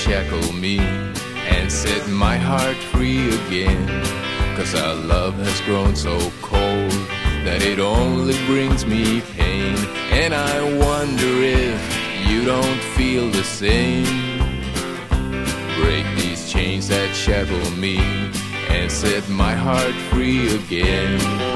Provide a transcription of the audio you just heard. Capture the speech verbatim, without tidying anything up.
shackle me and set my heart free again. 'Cause our love has grown so cold that it only brings me pain. And I wonder if you don't feel the same. Break these chains that shackle me and set my heart free again.